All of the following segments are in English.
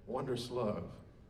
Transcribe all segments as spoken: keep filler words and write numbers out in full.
Wondrous Love.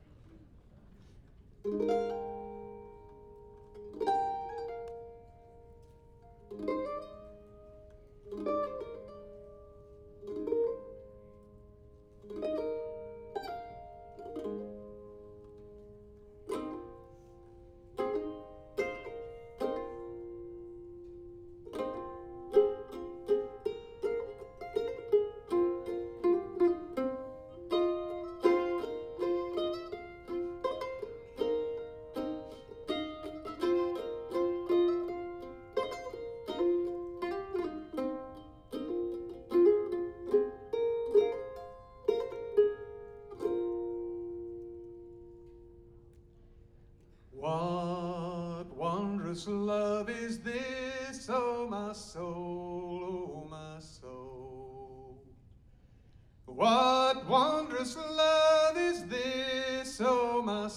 What wondrous love is this, oh my soul, oh my soul? What wondrous love is this, oh my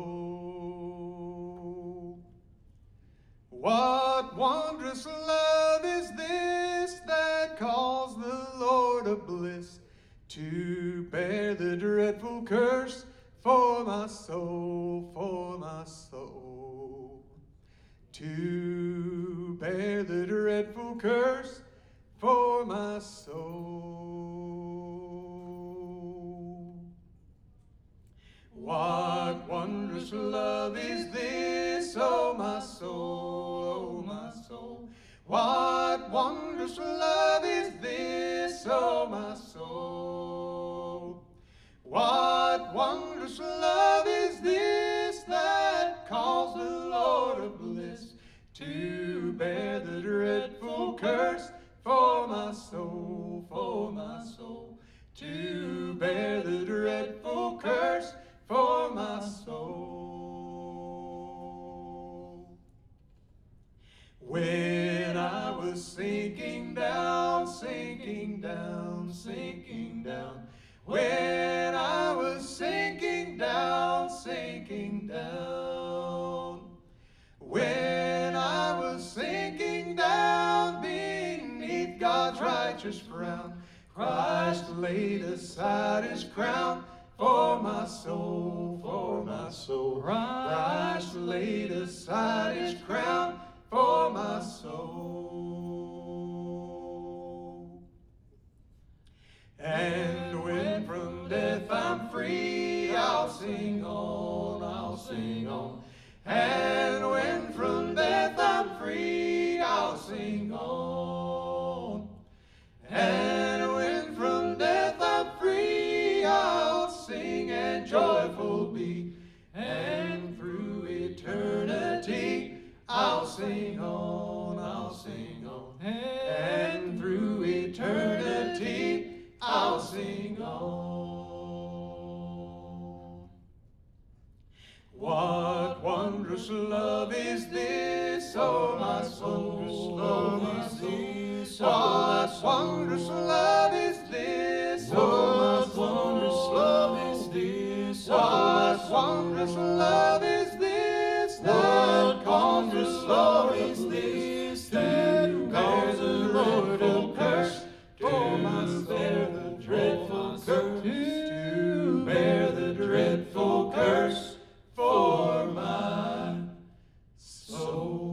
soul? What wondrous love is this that calls the Lord of bliss to bear the dreadful curse for my soul, for my soul, to bear the dreadful curse for my soul. What wondrous love is this, oh my soul, oh my soul? What wondrous love is this, oh my soul? What wondrous love is this that calls the Lord of bliss to bear the dreadful curse for my soul, for my soul, to bear the dreadful curse for my soul. When I was sinking down, sinking down, sinking down, when I was sinking down, sinking down, when I was sinking down beneath God's righteous frown, Christ laid aside his crown for my soul, for my soul. Christ laid aside his crown for my soul. And when from death I'm free, I'll sing on, I'll sing on. And when from death I'm free, I'll sing on. And when from death I'm free, I'll sing and joyful be. And through eternity, I'll sing on, I'll sing on. And through eternity, I'll sing on. What wondrous love is this, oh my soul, oh my soul? What wondrous love is this, oh my wondrous love is this? What wondrous love is this? What wondrous love is this that calls the Lord of curse for my soul? Dreadful curse, to bear the dreadful curse for my soul.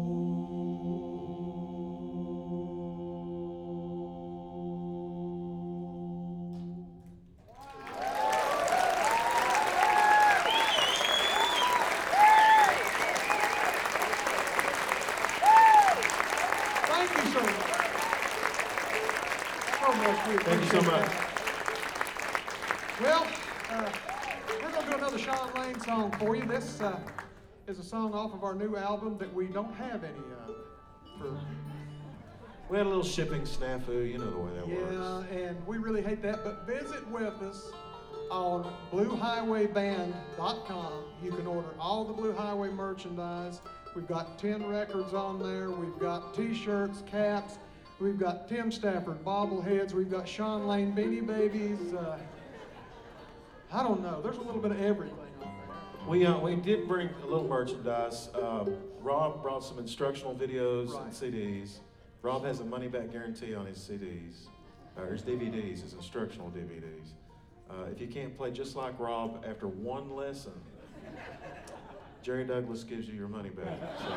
Thank you so much. So much. Thank you so much. Well, uh, we're going to do another Sean Lane song for you. This uh, is a song off of our new album that we don't have any of. For, We had a little shipping snafu, you know the way that yeah, works. and we really hate that. But visit with us on blue highway band dot com. You can order all the Blue Highway merchandise. We've got ten records on there. We've got T-shirts, caps. We've got Tim Stafford bobbleheads. We've got Sean Lane Beanie Babies. Uh, I don't know. There's a little bit of everything on there. We uh, we did bring a little merchandise. Uh, Rob brought some instructional videos Right. and C Ds. Rob has a money-back guarantee on his C Ds, or his D V Ds, his instructional D V Ds. Uh, if you can't play just like Rob after one lesson, Jerry Douglas gives you your money back. So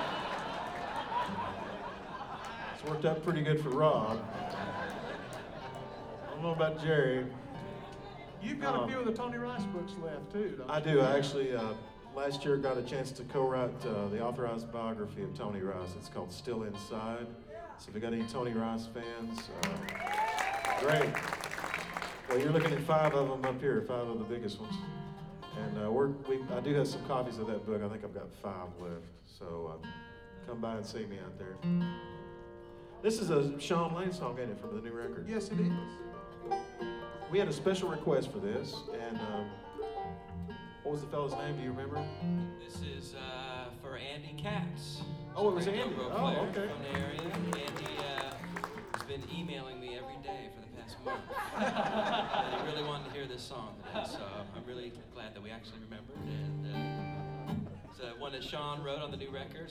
it's worked out pretty good for Rob. I don't know about Jerry. You've got Um, a few of the Tony Rice books left too, don't you? I do. I actually uh, last year got a chance to co-write uh, the authorized biography of Tony Rice. It's called Still Inside. So if you got any Tony Rice fans, uh, great. Well, you're looking at five of them up here, five of the biggest ones. And uh, we're, we, I do have some copies of that book. I think I've got five left. So uh, come by and see me out there. This is a Sean Lane song, ain't it, from the new record? Yes, it is. We had a special request for this, and um, what was the fellow's name? Do you remember? This is uh, for Andy Katz. Oh, it was Great Andy. dobro Oh, player okay. From the area. Andy uh, has been emailing me every day for the past month. And he really wanted to hear this song today, so I'm really glad that we actually remembered. And uh, it's uh, one that Sean wrote on the new record.